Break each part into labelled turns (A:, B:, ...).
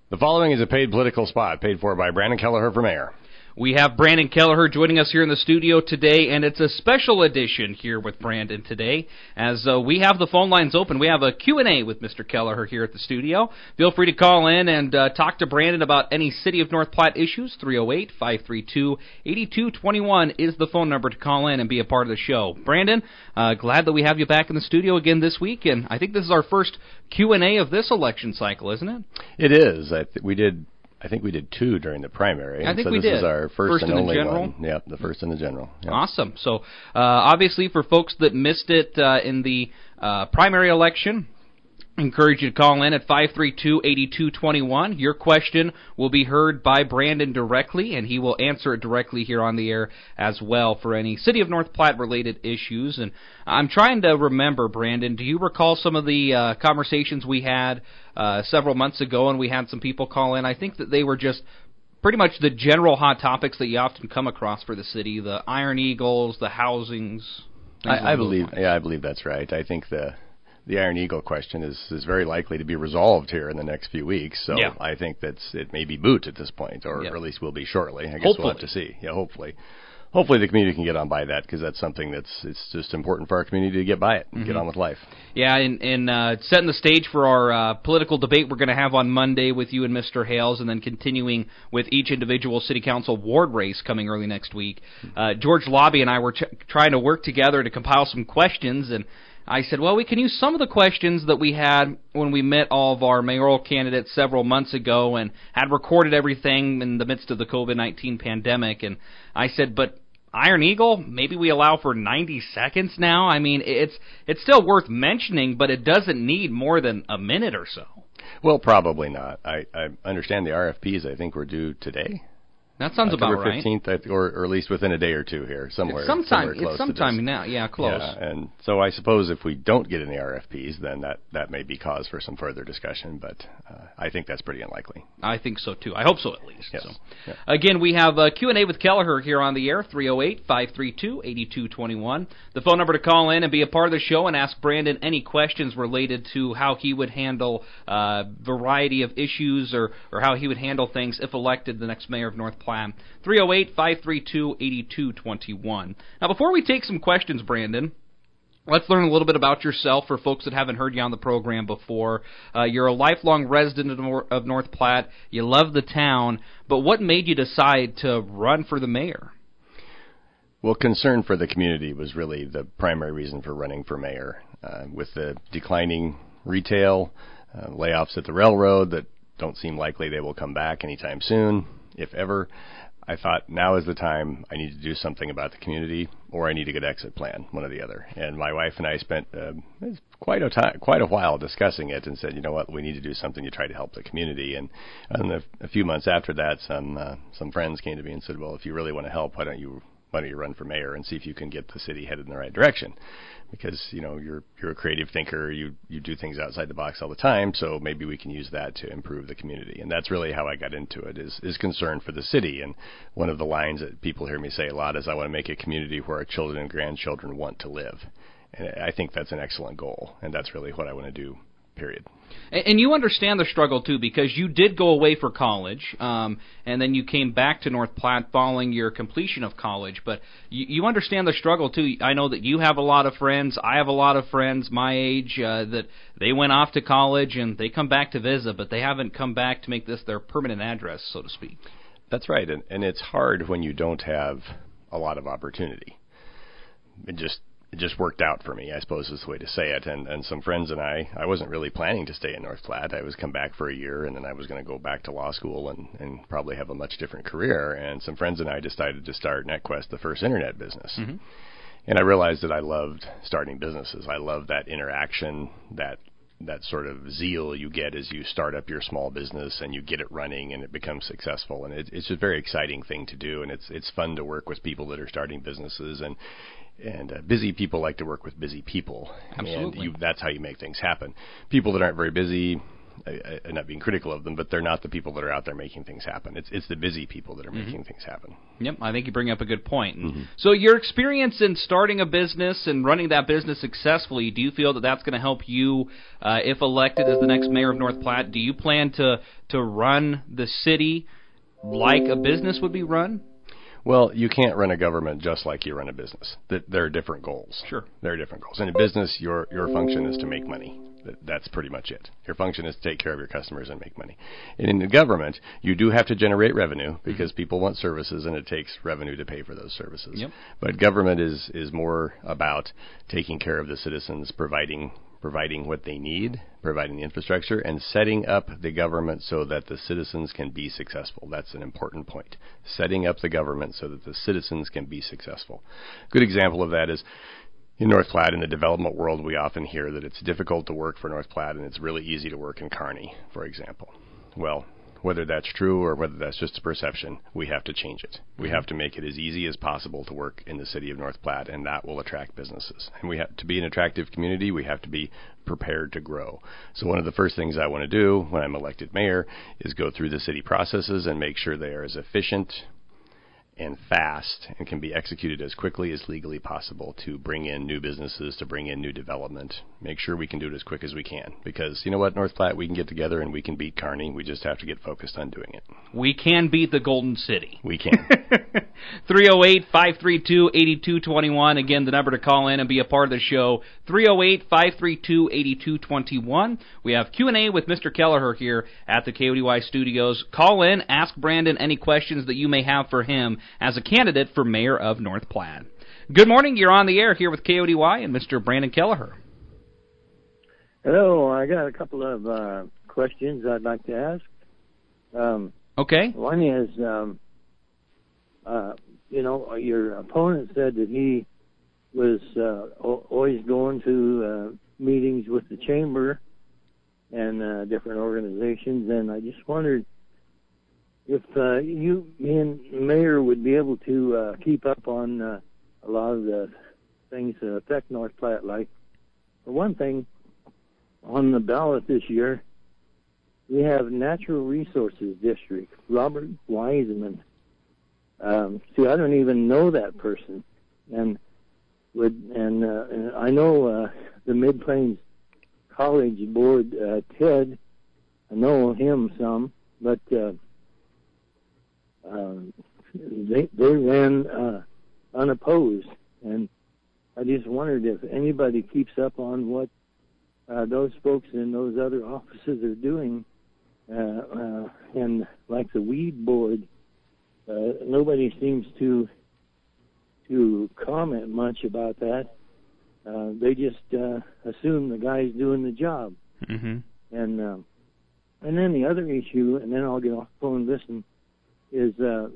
A: The following is a paid political spot paid for by Brandon Kelleher for mayor.
B: We have Brandon Kelleher joining us here in the studio today, and it's a special edition here with Brandon today, as we have the phone lines open. We have a Q&A with Mr. Kelleher here at the studio. Feel free to call in and talk to Brandon about any City of North Platte issues. 308-532-8221 is the phone number to call in and be a part of the show. Brandon, glad that we have you back in the studio again this week, and I think this is our first Q&A of this election cycle, isn't it?
A: It is. I think we did two during the primary.
B: I think
A: so
B: we
A: this
B: did.
A: is our first and only
B: general.
A: one. Yep, the first in the general. Yep.
B: Awesome. So, obviously, for folks that missed it in the primary election, encourage you to call in at 532-8221. Your question will be heard by Brandon directly, and he will answer it directly here on the air as well for any City of North Platte-related issues. And I'm trying to remember, Brandon, do you recall some of the conversations we had several months ago, and we had some people call in? I think that they were just pretty much the general hot topics that you often come across for the city, the Iron Eagles, the housings.
A: I believe that's right. I think the Iron Eagle question is very likely to be resolved here in the next few weeks. So yeah. I think it may be moot at this point, or at least will be shortly. I guess we'll have to see. Yeah, hopefully the community can get on by that, because that's something it's just important for our community to get by it and get on with life.
B: Yeah, and setting the stage for our political debate we're going to have on Monday with you and Mr. Hales, and then continuing with each individual city council ward race coming early next week. George Lobby and I were trying to work together to compile some questions, and I said, well, we can use some of the questions that we had when we met all of our mayoral candidates several months ago and had recorded everything in the midst of the COVID-19 pandemic. And I said, but Iron Eagle, maybe we allow for 90 seconds now? I mean, it's still worth mentioning, but it doesn't need more than a minute or so.
A: Well, probably not. I understand the RFPs, I think, were due today.
B: That sounds
A: October
B: about right.
A: 15th, or at least within a day or two here, somewhere.
B: It's sometime now, yeah, close.
A: Yeah, and so I suppose if we don't get any RFPs, then that may be cause for some further discussion, but I think that's pretty unlikely.
B: I think so, too. I hope so, at least.
A: Yes.
B: So.
A: Yeah.
B: Again, we have Q&A with Kelleher here on the air, 308-532-8221. The phone number to call in and be a part of the show and ask Brandon any questions related to how he would handle a variety of issues or how he would handle things if elected the next mayor of North Platte. 308-532-8221. Now, before we take some questions, Brandon, let's learn a little bit about yourself for folks that haven't heard you on the program before. You're a lifelong resident of North Platte. You love the town, but what made you decide to run for the mayor?
A: Well, concern for the community was really the primary reason for running for mayor. With the declining retail, layoffs at the railroad that don't seem likely they will come back anytime soon, if ever, I thought now is the time I need to do something about the community, or I need a good exit plan, one or the other. And my wife and I spent quite a while discussing it, and said, you know what, we need to do something to try to help the community. And a few months after that, some friends came to me and said, well, if you really want to help, why don't you run for mayor and see if you can get the city headed in the right direction? Because, you know, you're a creative thinker, you do things outside the box all the time, so maybe we can use that to improve the community. And that's really how I got into it, is concern for the city. And one of the lines that people hear me say a lot is, I want to make a community where our children and grandchildren want to live. And I think that's an excellent goal, and that's really what I want to do, period.
B: And you understand the struggle, too, because you did go away for college, and then you came back to North Platte following your completion of college. But you understand the struggle, too. I know that you have a lot of friends. I have a lot of friends my age that they went off to college, and they come back to visit, but they haven't come back to make this their permanent address, so to speak.
A: That's right, and it's hard when you don't have a lot of opportunity. It just worked out for me, I suppose is the way to say it. And some friends and I wasn't really planning to stay in North Platte. I was come back for a year, and then I was going to go back to law school and probably have a much different career. And some friends and I decided to start NetQuest, the first internet business. Mm-hmm. And I realized that I loved starting businesses. I love that interaction, that sort of zeal you get as you start up your small business and you get it running and it becomes successful. And it's a very exciting thing to do, and it's fun to work with people that are starting businesses, and busy people like to work with busy people.
B: Absolutely.
A: And that's how you make things happen. People that aren't very busy not being critical of them, but they're not the people that are out there making things happen. It's the busy people that are making things happen.
B: Yep, I think you bring up a good point. So your experience in starting a business and running that business successfully, do you feel that that's going to help you if elected as the next mayor of North Platte? Do you plan to run the city like a business would be run?
A: Well, you can't run a government just like you run a business. There are different goals.
B: Sure.
A: There are different goals. In a business, your function is to make money. That's pretty much it. Your function is to take care of your customers and make money. And in the government, you do have to generate revenue because people want services, and it takes revenue to pay for those services.
B: Yep.
A: But government is more about taking care of the citizens, providing what they need, providing the infrastructure, and setting up the government so that the citizens can be successful. That's an important point. Setting up the government so that the citizens can be successful. Good example of that is in North Platte. In the development world, we often hear that it's difficult to work for North Platte and it's really easy to work in Kearney, for example. Well, whether that's true or whether that's just a perception, we have to change it. We have to make it as easy as possible to work in the city of North Platte, and that will attract businesses. And we have to be an attractive community. We have to be prepared to grow. So one of the first things I want to do when I'm elected mayor is go through the city processes and make sure they are as efficient and fast and can be executed as quickly as legally possible to bring in new businesses, to bring in new development. Make sure we can do it as quick as we can. Because, you know what, North Platte, we can get together and we can beat Kearney. We just have to get focused on doing it.
B: We can beat the Golden City.
A: We can.
B: 308-532-8221. Again, the number to call in and be a part of the show, 308-532-8221. We have Q&A with Mr. Kelleher here at the KODY studios. Call in, ask Brandon any questions that you may have for him as a candidate for mayor of North Platte. Good morning. You're on the air here with KODY and Mr. Brandon Kelleher.
C: Hello. I got a couple of questions I'd like to ask.
B: Okay.
C: One is, your opponent said that he was always going to meetings with the chamber and different organizations, and I just wondered if you and Mayor would be able to keep up on a lot of the things that affect North Platte. Like, for one thing, on the ballot this year, we have Natural Resources District, Robert Wiseman. See, I don't even know that person, and I know the Mid-Plains College Board, Ted. I know him some, but they ran unopposed, and I just wondered if anybody keeps up on what those folks in those other offices are doing, and like the weed board, nobody seems to comment much about that. They just assume the guy's doing the job.
B: Mm-hmm.
C: And then the other issue, and then I'll get off the phone and listen, is,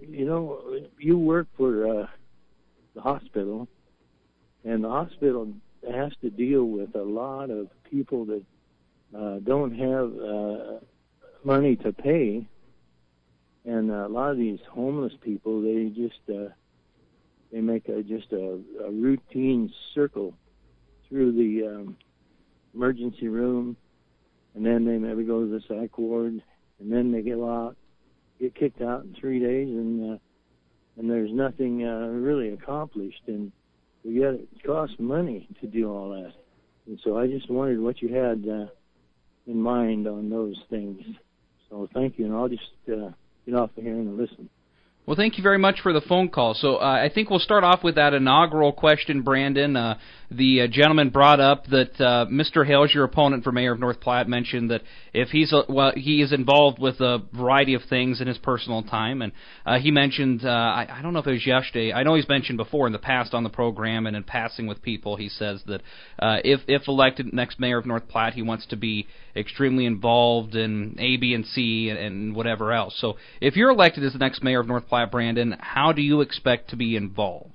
C: you work for the hospital, and the hospital has to deal with a lot of people that don't have money to pay, and a lot of these homeless people, they just they make just a routine circle through the emergency room, and then they maybe go to the psych ward, and then they get kicked out in 3 days, and there's nothing really accomplished, and yet it costs money to do all that. And so I just wondered what you had in mind on those things. So thank you, and I'll just get off of here and listen.
B: Well, thank you very much for the phone call. So I think we'll start off with that inaugural question, Brandon. The gentleman brought up that Mr. Hales, your opponent for mayor of North Platte, mentioned that if he is involved with a variety of things in his personal time, and he mentioned, I don't know if it was yesterday, I know he's mentioned before in the past on the program and in passing with people, he says that if elected next mayor of North Platte, he wants to be extremely involved in A, B, and C and whatever else. So if you're elected as the next mayor of North Platte, Brandon, how do you expect to be involved?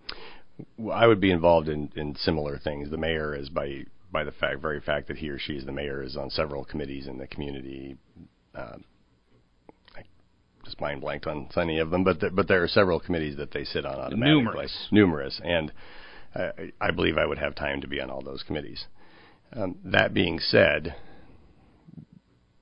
A: I would be involved in similar things. The mayor is by the very fact that he or she is the mayor is on several committees in the community. I just mind blanked on any of them, but there are several committees that they sit on automatically. Numerous, and I believe I would have time to be on all those committees. That being said,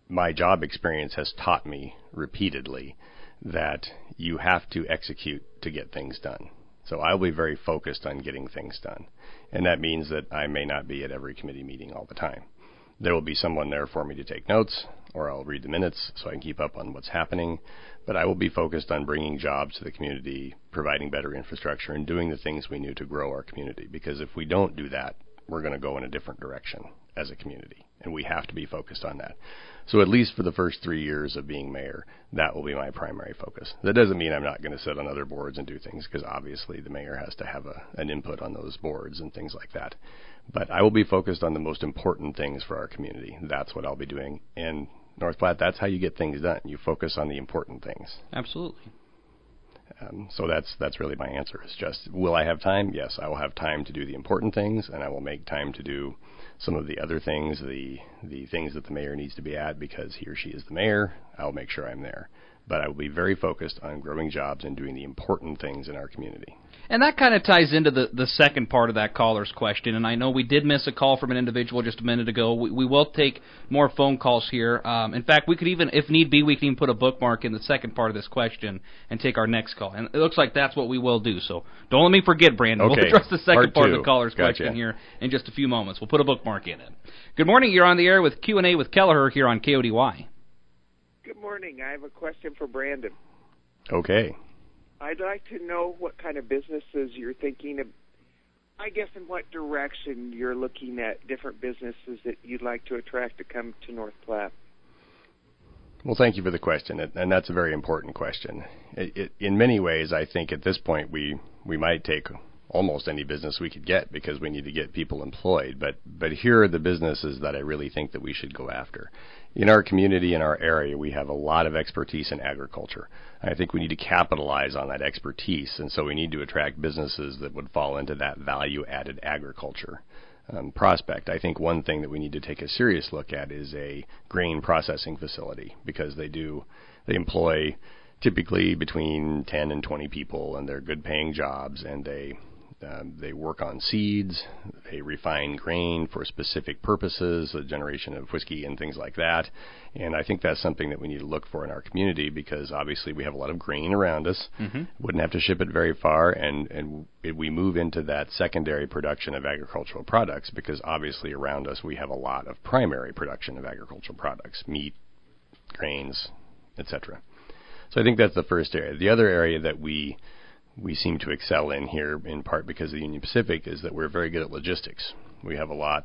A: my job experience has taught me repeatedly that you have to execute to get things done. So I'll be very focused on getting things done. And that means that I may not be at every committee meeting all the time. There will be someone there for me to take notes, or I'll read the minutes so I can keep up on what's happening. But I will be focused on bringing jobs to the community, providing better infrastructure, and doing the things we need to grow our community. Because if we don't do that, we're going to go in a different direction as a community. And we have to be focused on that. So at least for the first 3 years of being mayor, that will be my primary focus. That doesn't mean I'm not going to sit on other boards and do things, because obviously the mayor has to have an input on those boards and things like that. But I will be focused on the most important things for our community. That's what I'll be doing. And North Platte, that's how you get things done. You focus on the important things.
B: Absolutely.
A: So that's really my answer. It's just, will I have time? Yes, I will have time to do the important things, and I will make time to do some of the other things, the things that the mayor needs to be at because he or she is the mayor. I'll make sure I'm there. But I will be very focused on growing jobs and doing the important things in our community.
B: And that kind of ties into the second part of that caller's question. And I know we did miss a call from an individual just a minute ago. We will take more phone calls here. In fact, we could even, if need be, we can even put a bookmark in the second part of this question and take our next call. And it looks like that's what we will do. So don't let me forget, Brandon.
A: Okay.
B: We'll address the second part of the
A: Gotcha.
B: caller's question here in just a few moments. We'll put a bookmark in it. Good morning. You're on the air with Q&A with Kelleher here on KODY.
D: Good morning. I have a question for Brandon.
A: Okay.
D: I'd like to know what kind of businesses you're thinking of, I guess in what direction you're looking at different businesses that you'd like to attract to come to North Platte.
A: Well, thank you for the question, and that's a very important question. In many ways, I think at this point we might take almost any business we could get because we need to get people employed, but here are the businesses that I really think that we should go after. In our community, in our area, we have a lot of expertise in agriculture. I think we need to capitalize on that expertise, and so we need to attract businesses that would fall into that value-added agriculture prospect. I think one thing that we need to take a serious look at is a grain processing facility, because they employ typically between 10 and 20 people, and they're good-paying jobs, and they work on seeds, they refine grain for specific purposes, the generation of whiskey and things like that. And I think that's something that we need to look for in our community because obviously we have a lot of grain around us. Mm-hmm. Wouldn't have to ship it very far, and we move into that secondary production of agricultural products because obviously around us we have a lot of primary production of agricultural products, meat, grains, etc. So I think that's the first area. The other area that we seem to excel in here, in part because of the Union Pacific, is that we're very good at logistics. We have a lot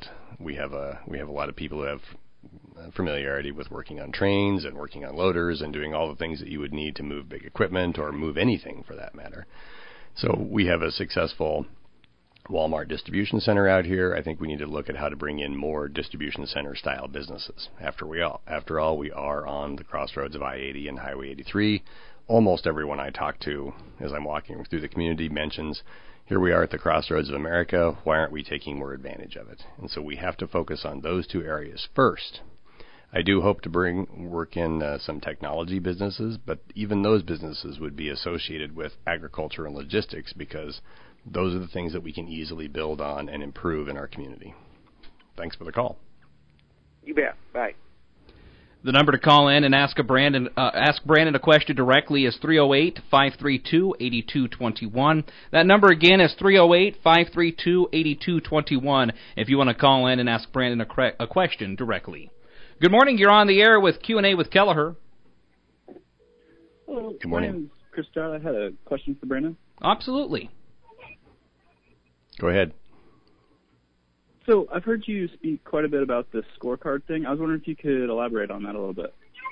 A: of people who have familiarity with working on trains and working on loaders and doing all the things that you would need to move big equipment or move anything for that matter. So we have a successful Walmart distribution center out here. I think we need to look at how to bring in more distribution center style businesses. After all, we are on the crossroads of I-80 and Highway 83. Almost everyone I talk to as I'm walking through the community mentions, here we are at the crossroads of America, why aren't we taking more advantage of it? And so we have to focus on those two areas first. I do hope to work in some technology businesses, but even those businesses would be associated with agriculture and logistics because those are the things that we can easily build on and improve in our community. Thanks for the call.
D: You bet. Bye.
B: The number to call in and ask Brandon a question directly is 308-532-8221. That number again is 308-532-8221 if you want to call in and ask Brandon a question directly. Good morning. You're on the air with Q&A with Kelleher.
E: Hello.
A: Good morning.
E: My name's Chris Stroud. I had a question for Brandon.
B: Absolutely.
A: Go ahead.
E: So I've heard you speak quite a bit about the scorecard thing. I was wondering if you could elaborate on that a little bit.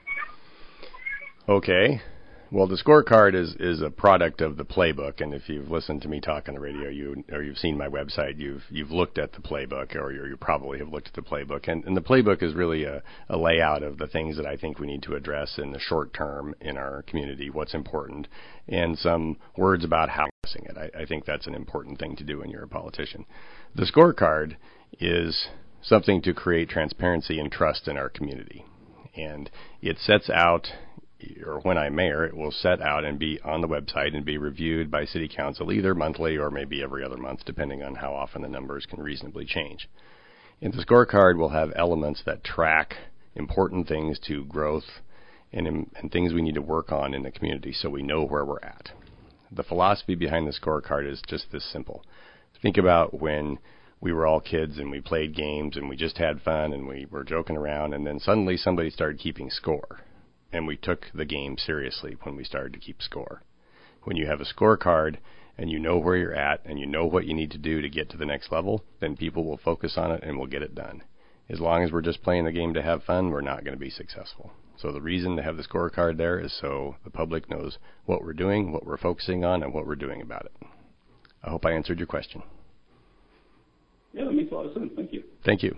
A: Okay. Well, the scorecard is a product of the playbook, and if you've listened to me talk on the radio, you've seen my website, you've looked at the playbook, or you probably have looked at the playbook, and the playbook is really a layout of the things that I think we need to address in the short term in our community, what's important, and some words about how addressing it. I think that's an important thing to do when you're a politician. The scorecard is something to create transparency and trust in our community, and it sets out, or when I'm mayor, it will set out and be on the website and be reviewed by City Council either monthly or maybe every other month, depending on how often the numbers can reasonably change. And the scorecard will have elements that track important things to growth and things we need to work on in the community so we know where we're at. The philosophy behind the scorecard is just this simple. Think about when we were all kids and we played games and we just had fun and we were joking around, and then suddenly somebody started keeping score. And we took the game seriously when we started to keep score. When you have a scorecard and you know where you're at and you know what you need to do to get to the next level, then people will focus on it and will get it done. As long as we're just playing the game to have fun, we're not going to be successful. So the reason to have the scorecard there is so the public knows what we're doing, what we're focusing on, and what we're doing about it. I hope I answered your question.
E: Yeah, that makes a lot of sense. Thank you.
A: Thank you.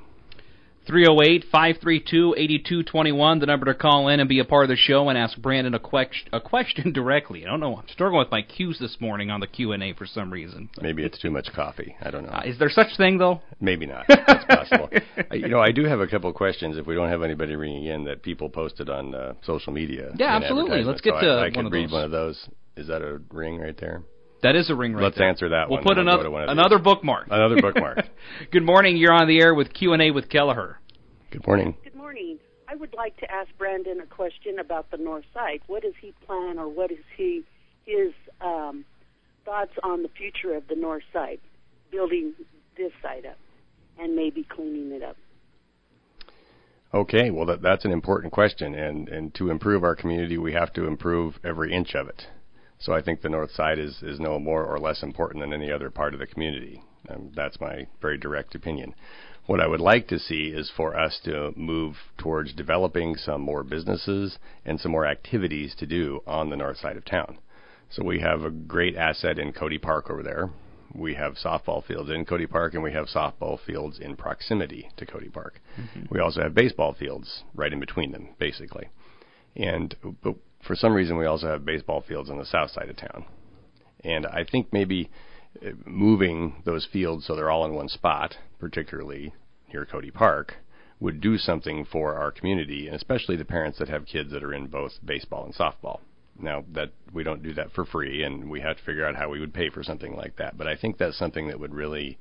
B: 308-532-8221, the number to call in and be a part of the show and ask Brandon a question directly. I don't know. I'm struggling with my cues this morning on the Q&A for some reason.
A: Maybe it's too much coffee. I don't know.
B: Is there such thing, though?
A: Maybe not. That's possible. I do have a couple of questions, if we don't have anybody ringing in, that people posted on social media.
B: Yeah, absolutely. Let's get to
A: I could
B: one of
A: read
B: those.
A: one of those. Is that a ring right there?
B: That is a ring right
A: Let's
B: there.
A: answer that
B: we'll
A: one.
B: We'll put another bookmark.
A: Another bookmark.
B: Good morning. You're on the air with Q&A with Kelleher.
A: Good morning.
F: Good morning. I would like to ask Brandon a question about the north side. What does he plan, or what is his thoughts on the future of the north side, building this side up and maybe cleaning it up?
A: Okay, well, that's an important question, and to improve our community, we have to improve every inch of it. So I think the north side is no more or less important than any other part of the community. That's my very direct opinion. What I would like to see is for us to move towards developing some more businesses and some more activities to do on the north side of town. So we have a great asset in Cody Park over there. We have softball fields in Cody Park, and we have softball fields in proximity to Cody Park. Mm-hmm. We also have baseball fields right in between them, basically. But for some reason, we also have baseball fields on the south side of town. And I think maybe moving those fields so they're all in one spot, particularly near Cody Park, would do something for our community, and especially the parents that have kids that are in both baseball and softball. Now, that we don't do that for free, and we have to figure out how we would pay for something like that. But I think that's something that would really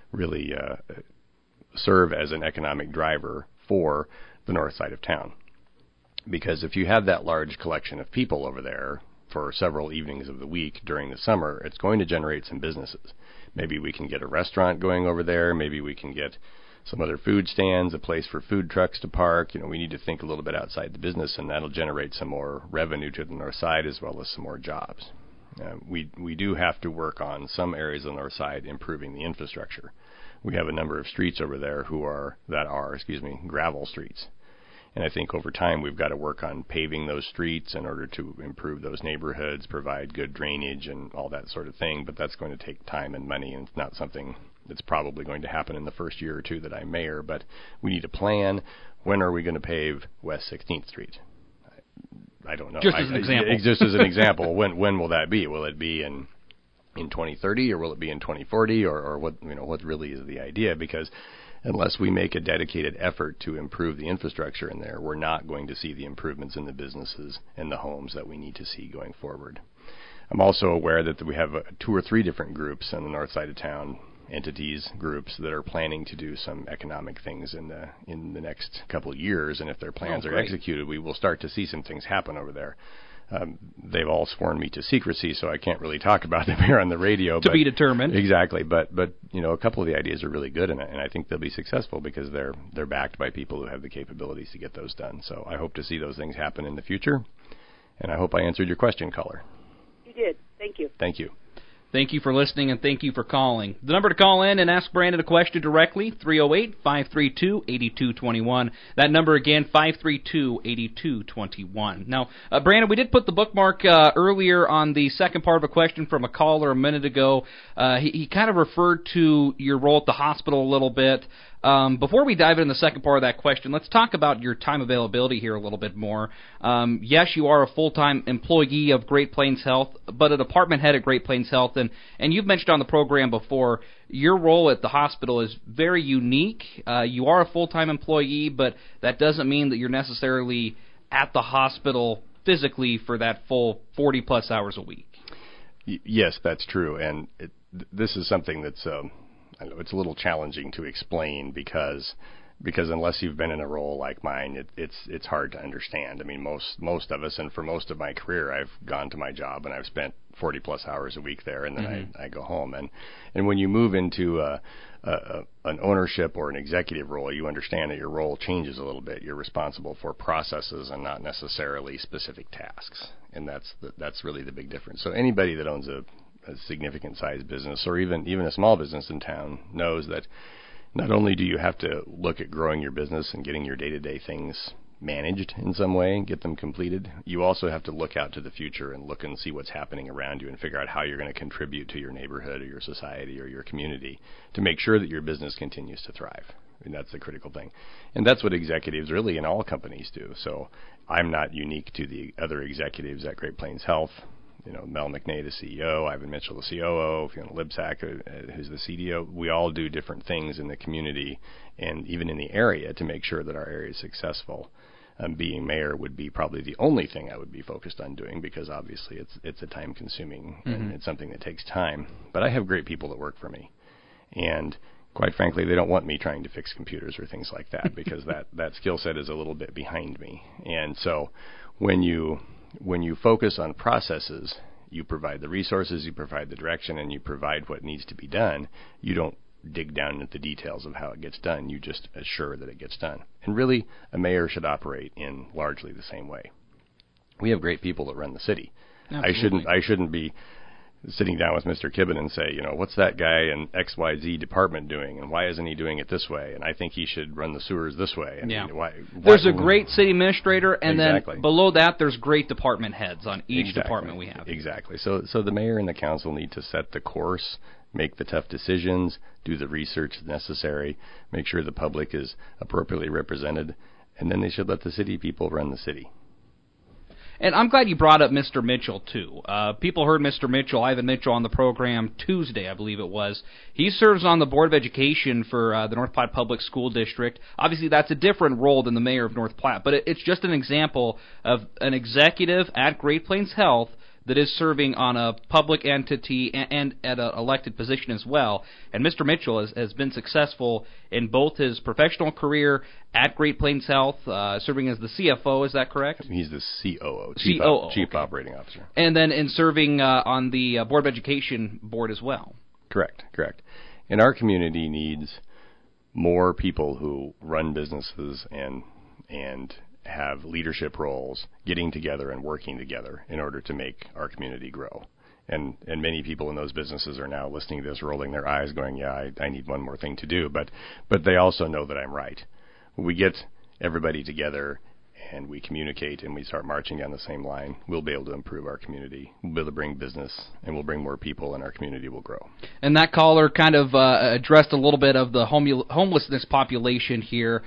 A: serve as an economic driver for the north side of town. Because if you have that large collection of people over there for several evenings of the week during the summer, it's going to generate some businesses. Maybe we can get a restaurant going over there. Maybe we can get some other food stands, a place for food trucks to park. We need to think a little bit outside the business, and that'll generate some more revenue to the north side as well as some more jobs. We do have to work on some areas on the north side improving the infrastructure. We have a number of streets over there that are gravel streets. And I think over time we've got to work on paving those streets in order to improve those neighborhoods, provide good drainage and all that sort of thing. But that's going to take time and money, and it's not something that's probably going to happen in the first year or two that I'm mayor. But we need a plan. When are we going to pave West 16th Street? I don't know.
B: Just as an example.
A: Just as an example. When will that be? Will it be in 2030, or will it be in 2040, or what? What really is the idea? Because unless we make a dedicated effort to improve the infrastructure in there, we're not going to see the improvements in the businesses and the homes that we need to see going forward. I'm also aware that we have 2 or 3 different groups on the north side of town, groups that are planning to do some economic things in the next couple of years, and if their plans are executed, we will start to see some things happen over there. They've all sworn me to secrecy, so I can't really talk about them here on the radio.
B: To be determined.
A: Exactly, but a couple of the ideas are really good, and I think they'll be successful because they're backed by people who have the capabilities to get those done. So I hope to see those things happen in the future, and I hope I answered your question, caller.
F: You did. Thank you.
A: Thank you.
B: Thank you for listening, and thank you for calling. The number to call in and ask Brandon a question directly, 308-532-8221. That number again, 532-8221. Now, Brandon, we did put the bookmark earlier on the second part of a question from a caller a minute ago. He kind of referred to your role at the hospital a little bit. Before we dive into the second part of that question, let's talk about your time availability here a little bit more. Yes, you are a full-time employee of Great Plains Health, but a department head at Great Plains Health, and you've mentioned on the program before, your role at the hospital is very unique. You are a full-time employee, but that doesn't mean that you're necessarily at the hospital physically for that full 40-plus hours a week.
A: Yes, that's true, and this is something that's I know it's a little challenging to explain because because unless you've been in a role like mine, it's hard to understand. I mean, most of us, and for most of my career, I've gone to my job and I've spent 40 plus hours a week there, and then I go home. And when you move into an ownership or an executive role, you understand that your role changes a little bit. You're responsible for processes and not necessarily specific tasks, and that's really the big difference. So anybody that owns a significant size business, or even a small business in town, knows that not only do you have to look at growing your business and getting your day-to-day things managed in some way and get them completed, you also have to look out to the future and look and see what's happening around you and figure out how you're going to contribute to your neighborhood or your society or your community to make sure that your business continues to thrive. I mean, that's the critical thing. And that's what executives really in all companies do. So I'm not unique to the other executives at Great Plains Health. You know, Mel McNay, the CEO, Ivan Mitchell, the COO, Fiona Libsack, who's the CDO. We all do different things in the community and even in the area to make sure that our area is successful. Being mayor would be probably the only thing I would be focused on doing, because obviously it's a time-consuming and it's something that takes time. But I have great people that work for me, and quite frankly, they don't want me trying to fix computers or things like that, because that skill set is a little bit behind me. And so when you focus on processes, you provide the resources, you provide the direction, and you provide what needs to be done. You don't dig down into the details of how it gets done. You just assure that it gets done. And really, a mayor should operate in largely the same way. We have great people that run the city.
B: Absolutely.
A: I shouldn't be sitting down with Mr. Kibben and say, what's that guy in XYZ department doing, and why isn't he doing it this way? And I think he should run the sewers this way. And why
B: there's a great city administrator, and
A: exactly.
B: Then below that, there's great department heads on each department we have.
A: Exactly. So the mayor and the council need to set the course, make the tough decisions, do the research necessary, make sure the public is appropriately represented, and then they should let the city people run the city.
B: And I'm glad you brought up Mr. Mitchell, too. People heard Mr. Mitchell, Ivan Mitchell, on the program Tuesday, I believe it was. He serves on the Board of Education for the North Platte Public School District. Obviously, that's a different role than the mayor of North Platte, but it's just an example of an executive at Great Plains Health that is serving on a public entity and at an elected position as well. And Mr. Mitchell has been successful in both his professional career at Great Plains Health, serving as the CFO, is that correct?
A: He's the COO, Chief Operating Officer.
B: And then in serving on the Board of Education board as well.
A: Correct. And our community needs more people who run businesses and have leadership roles, getting together and working together in order to make our community grow. And many people in those businesses are now listening to this, rolling their eyes, going, I need one more thing to do. But they also know that I'm right. When we get everybody together and we communicate and we start marching down the same line, we'll be able to improve our community. We'll be able to bring business, and we'll bring more people, and our community will grow.
B: And that caller kind of addressed a little bit of the homelessness population here.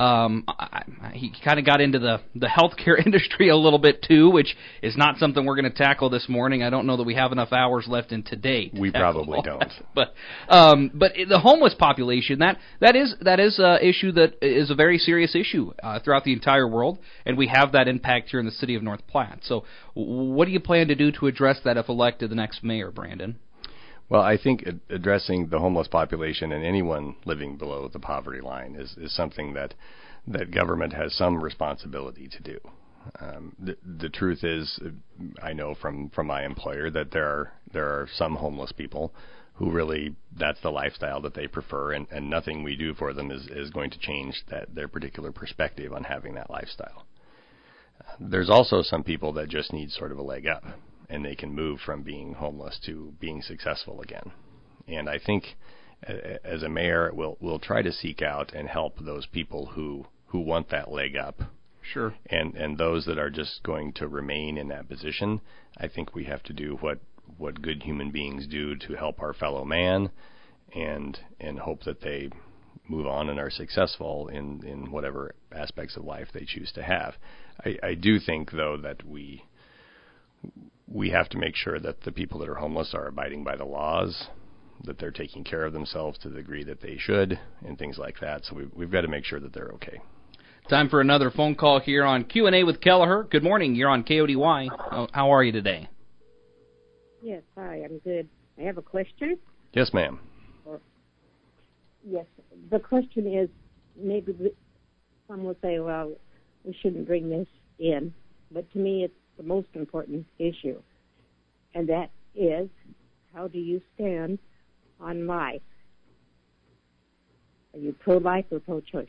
B: He kind of got into the healthcare industry a little bit, too, which is not something we're going to tackle this morning. I don't know that we have enough hours left in today.
A: We probably don't.
B: But the homeless population, that is an issue that is a very serious issue throughout the entire world. And we have that impact here in the city of North Platte. So what do you plan to do to address that if elected the next mayor, Brandon?
A: Well, I think addressing the homeless population and anyone living below the poverty line is something that government has some responsibility to do. The truth is, I know from my employer that there are some homeless people who really, that's the lifestyle that they prefer, and nothing we do for them is going to change their particular perspective on having that lifestyle. There's also some people that just need sort of a leg up, and they can move from being homeless to being successful again. And I think as a mayor, we'll try to seek out and help those people who want that leg up.
B: Sure.
A: And those that are just going to remain in that position, I think we have to do what good human beings do to help our fellow man, and hope that they move on and are successful in whatever aspects of life they choose to have. I do think, though, that we have to make sure that the people that are homeless are abiding by the laws, that they're taking care of themselves to the degree that they should, and things like that. So we've got to make sure that they're okay.
B: Time for another phone call here on Q&A with Kelleher. Good morning. You're on KODY. How are you today?
G: Yes, hi, I'm good. I have a question.
A: Yes, ma'am.
G: Yes, the question is, some will say, well, we shouldn't bring this in, but to me it's the most important issue, and that is, how do you stand on life? Are you pro-life or pro-choice?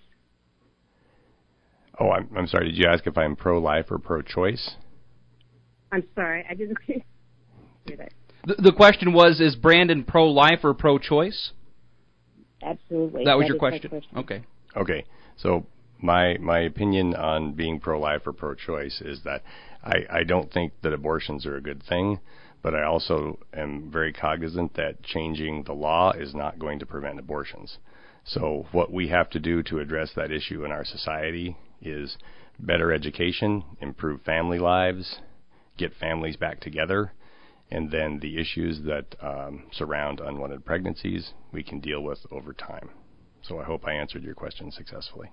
A: Oh, I'm sorry. Did you ask if I'm pro-life or pro-choice?
G: I'm sorry, I didn't hear that.
B: The question was, is Brandon pro-life or pro-choice?
G: Absolutely.
B: That was your question. Okay.
A: Okay. So my opinion on being pro-life or pro-choice is that I don't think that abortions are a good thing, but I also am very cognizant that changing the law is not going to prevent abortions. So what we have to do to address that issue in our society is better education, improve family lives, get families back together, and then the issues that surround unwanted pregnancies we can deal with over time. So I hope I answered your question successfully.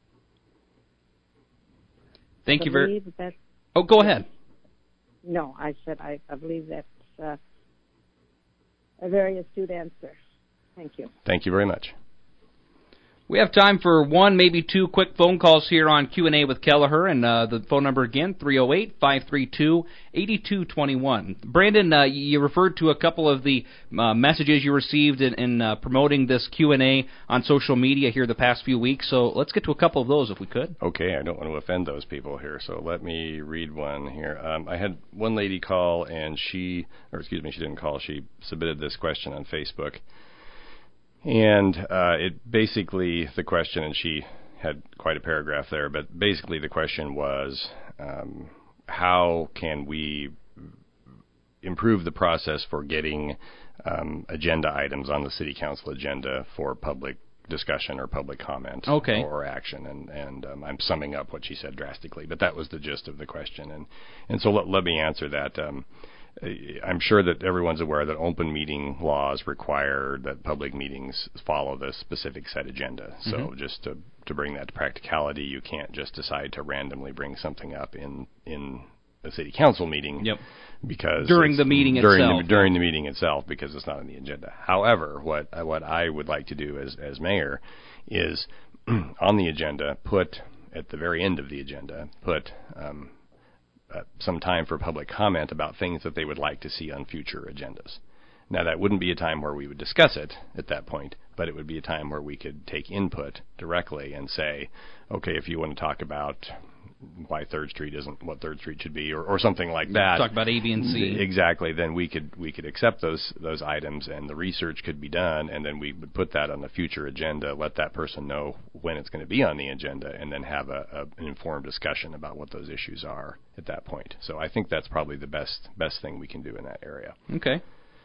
B: Thank you very much. Oh, go ahead.
G: No, I said I believe that's a very astute answer. Thank you.
A: Thank you very much.
B: We have time for one, maybe two quick phone calls here on Q&A with Kelleher, and the phone number again, 308-532-8221. Brandon, you referred to a couple of the messages you received in promoting this Q&A on social media here the past few weeks, so let's get to a couple of those if we could.
A: Okay, I don't want to offend those people here, so let me read one here. I had one lady call, and she didn't call, she submitted this question on Facebook. And it basically, the question, and she had quite a paragraph there, but basically the question was, how can we improve the process for getting agenda items on the City Council agenda for public discussion or public comment or action? And I'm summing up what she said drastically, but that was the gist of the question. And so let me answer that. I'm sure that everyone's aware that open meeting laws require that public meetings follow the specific set agenda. So just to bring that to practicality, you can't just decide to randomly bring something up in a city council meeting because
B: during the meeting
A: itself because it's not on the agenda. However, what I would like to do as mayor is on the agenda, put at the very end of the agenda, put some time for public comment about things that they would like to see on future agendas. Now, that wouldn't be a time where we would discuss it at that point, but it would be a time where we could take input directly and say, okay, if you want to talk about why 3rd Street isn't what 3rd Street should be, or something like that.
B: Talk about A, B, and C.
A: Exactly. Then we could accept those items, and the research could be done, and then we would put that on the future agenda, let that person know when it's going to be on the agenda, and then have an informed discussion about what those issues are at that point. So I think that's probably the best thing we can do in that area.
B: Okay.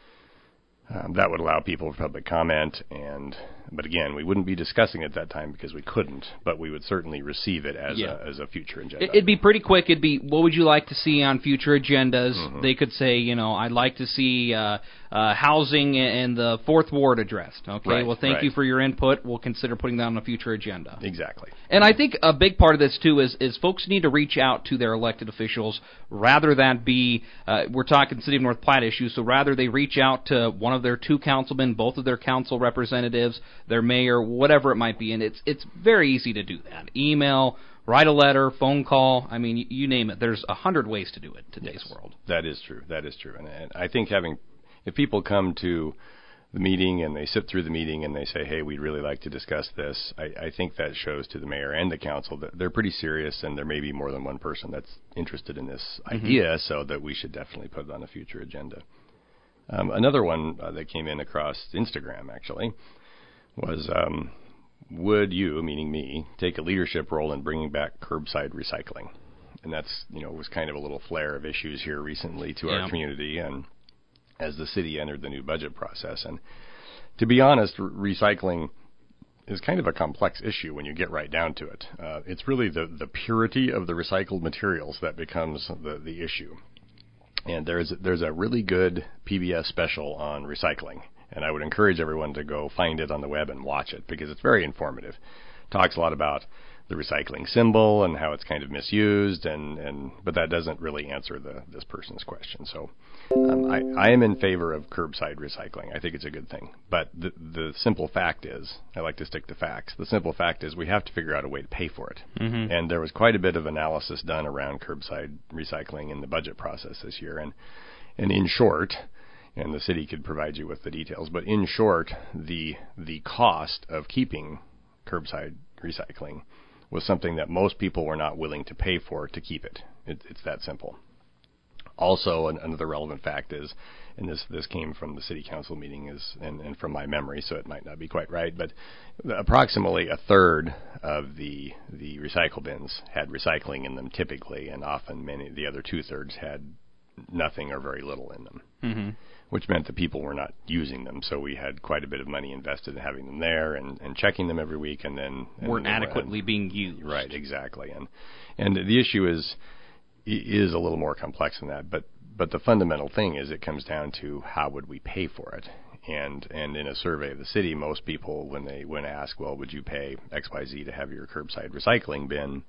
A: That would allow people for public comment, but again, we wouldn't be discussing it at that time because we couldn't, but we would certainly receive it as a future agenda.
B: It'd be pretty quick. It'd be, what would you like to see on future agendas? They could say, I'd like to see housing in the 4th Ward addressed. Okay,
A: right,
B: well, thank you for your input. We'll consider putting that on a future agenda.
A: Exactly.
B: And I think a big part of this, too, is folks need to reach out to their elected officials rather than be, we're talking City of North Platte issues, so rather they reach out to one of their 2 councilmen, both of their council representatives, their mayor, whatever it might be. And it's very easy to do that. Email, write a letter, phone call. I mean, you name it. There's 100 ways to do it in today's world.
A: That is true. And I think if people come to the meeting and they sit through the meeting and they say, hey, we'd really like to discuss this, I think that shows to the mayor and the council that they're pretty serious, and there may be more than one person that's interested in this idea, so that we should definitely put it on a future agenda. Another one that came in across Instagram, actually, was would you, meaning me, take a leadership role in bringing back curbside recycling? And that's, was kind of a little flare of issues here recently to our community, and as the city entered the new budget process. And to be honest, recycling is kind of a complex issue when you get right down to it. It's really the purity of the recycled materials that becomes the issue. And there's a really good PBS special on recycling, and I would encourage everyone to go find it on the web and watch it because it's very informative. Talks a lot about the recycling symbol and how it's kind of misused, but that doesn't really answer this person's question. So I am in favor of curbside recycling. I think it's a good thing. But the simple fact is, I like to stick to facts. The simple fact is we have to figure out a way to pay for it. Mm-hmm. And there was quite a bit of analysis done around curbside recycling in the budget process this year. And in short, and the city could provide you with the details, but in short, the cost of keeping curbside recycling was something that most people were not willing to pay for to keep it. It's that simple. Also, another relevant fact is, and this came from the city council meeting and from my memory, so it might not be quite right, but approximately a third of the recycle bins had recycling in them typically, and often the other 2/3 had nothing or very little in them. Mm-hmm. Which meant that people were not using them. So we had quite a bit of money invested in having them there and checking them every week, and then
B: weren't adequately being used.
A: Right, exactly. And the issue is a little more complex than that. But the fundamental thing is it comes down to how would we pay for it. And in a survey of the city, most people when asked, well, would you pay XYZ to have your curbside recycling bin?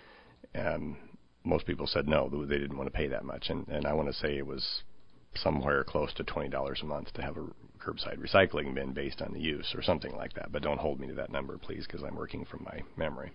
A: Most people said no, they didn't want to pay that much. And I want to say it was somewhere close to $20 a month to have a curbside recycling bin based on the use or something like that. But don't hold me to that number, please, because I'm working from my memory.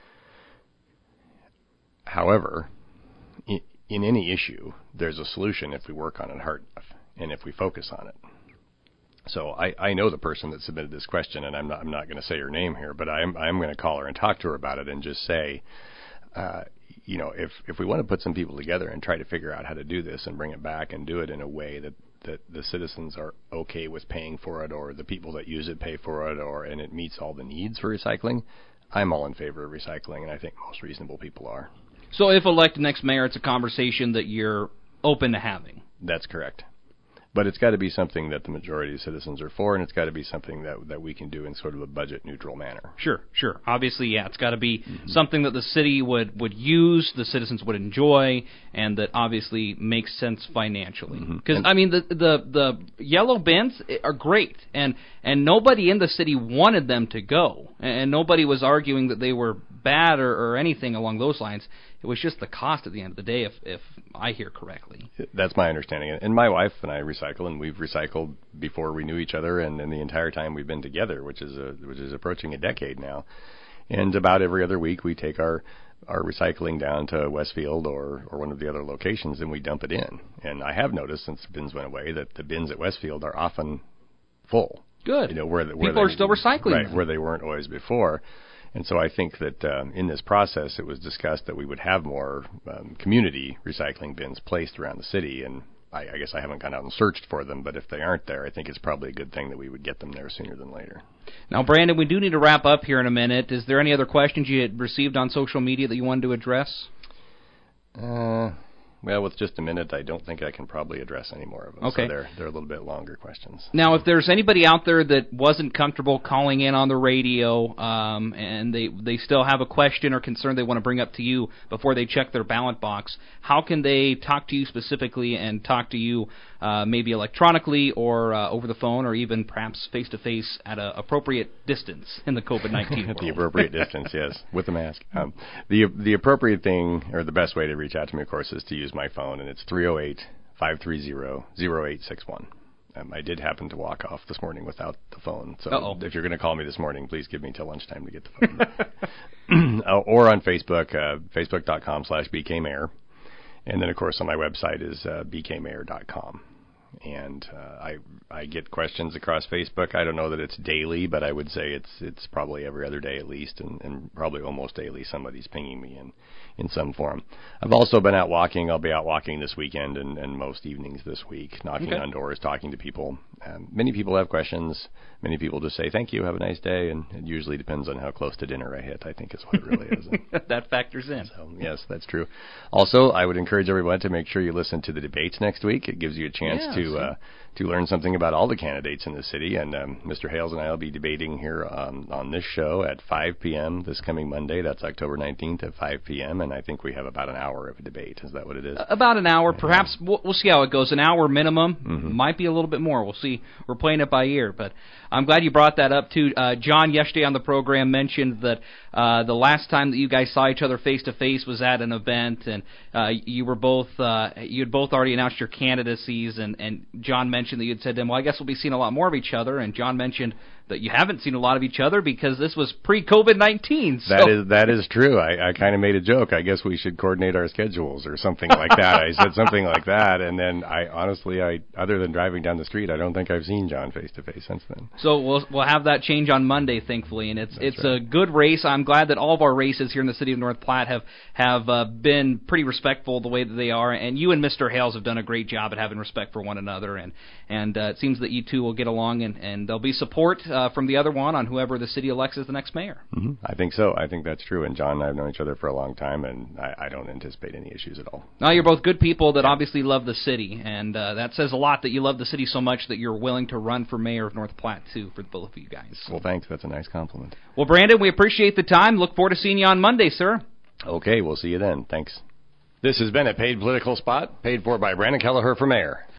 A: However, in any issue, there's a solution if we work on it hard enough and if we focus on it. So I know the person that submitted this question, and I'm not going to say her name here, but I'm going to call her and talk to her about it and just say, if we want to put some people together and try to figure out how to do this and bring it back and do it in a way that the citizens are okay with paying for it, or the people that use it pay for it, and it meets all the needs for recycling, I'm all in favor of recycling, and I think most reasonable people are.
B: So if elected next mayor, it's a conversation that you're open to having.
A: That's correct. But it's got to be something that the majority of citizens are for, and it's got to be something that we can do in sort of a budget-neutral manner.
B: Sure. Obviously, yeah, it's got to be something that the city would use, the citizens would enjoy, and that obviously makes sense financially. Because, I mean, the yellow bins are great, and nobody in the city wanted them to go, and nobody was arguing that they were bad or anything along those lines. It was just the cost at the end of the day, if I hear correctly.
A: That's my understanding. And my wife and I recycle, and we've recycled before we knew each other, and the entire time we've been together, which is approaching a decade now. And about every other week, we take our recycling down to Westfield or one of the other locations, and we dump it in. And I have noticed since the bins went away that the bins at Westfield are often full.
B: Good.
A: Where
B: people are still recycling.
A: Right, where they weren't always before. And so I think that in this process, it was discussed that we would have more community recycling bins placed around the city. And I guess I haven't gone out and searched for them, but if they aren't there, I think it's probably a good thing that we would get them there sooner than later.
B: Now, Brandon, we do need to wrap up here in a minute. Is there any other questions you had received on social media that you wanted to address?
A: Well, with just a minute, I don't think I can probably address any more of them.
B: Okay.
A: So they're a little bit longer questions.
B: Now, if there's anybody out there that wasn't comfortable calling in on the radio and they still have a question or concern they want to bring up to you before they check their ballot box, how can they talk to you specifically and talk to you maybe electronically or over the phone or even perhaps face-to-face at an appropriate distance in the COVID-19 world?
A: The appropriate distance, yes, with a mask. The appropriate thing, or the best way to reach out to me, of course, is to use my phone, and it's 308-530-0861. I did happen to walk off this morning without the phone, so if you're going to call me this morning, please give me till lunchtime to get the phone. Or on Facebook, facebook.com/bkmayor. And then, of course, on my website is bkmayor.com. And I get questions across Facebook. I don't know that it's daily, but I would say it's probably every other day at least, and probably almost daily somebody's pinging me in some form. I've also been out walking. I'll be out walking this weekend and most evenings this week, knocking on doors, talking to people. Many people have questions. Many people just say, thank you, have a nice day, and it usually depends on how close to dinner I hit, I think is what it really is.
B: That factors in.
A: So, yes, that's true. Also, I would encourage everyone to make sure you listen to the debates next week. It gives you a chance to to learn something about all the candidates in the city. And Mr. Hales and I will be debating here on this show at 5 p.m. this coming Monday. That's October 19th at 5 p.m. And I think we have about an hour of a debate. Is that what it is?
B: About an hour, perhaps. We'll see how it goes. An hour minimum. Might be a little bit more. We'll see. We're playing it by ear. But I'm glad you brought that up, too. John, yesterday on the program, mentioned that the last time that you guys saw each other face-to-face was at an event, and you had both already announced your candidacies, and John mentioned that you had said to him, well, I guess we'll be seeing a lot more of each other, and John mentioned that you haven't seen a lot of each other because this was pre-COVID-19. So.
A: That is true. I kind of made a joke. I guess we should coordinate our schedules or something like that. I said something like that, and then honestly, other than driving down the street, I don't think I've seen John face-to-face since then.
B: So we'll have that change on Monday, thankfully, and it's right. A good race. I'm glad that all of our races here in the city of North Platte have been pretty respectful the way that they are, and you and Mr. Hales have done a great job at having respect for one another, and it seems that you two will get along, and there'll be support from the other one on whoever the city elects as the next mayor.
A: I think so. I think that's true, and John and I have known each other for a long time, and I don't anticipate any issues at all.
B: No, you're both good people that obviously love the city, and that says a lot that you love the city so much that you're willing to run for mayor of North Platte, too, for both of you guys.
A: Well, thanks. That's a nice compliment.
B: Well, Brandon, we appreciate the time. Look forward to seeing you on Monday, sir.
A: Okay, we'll see you then. Thanks. This has been a paid political spot, paid for by Brandon Kelleher for mayor.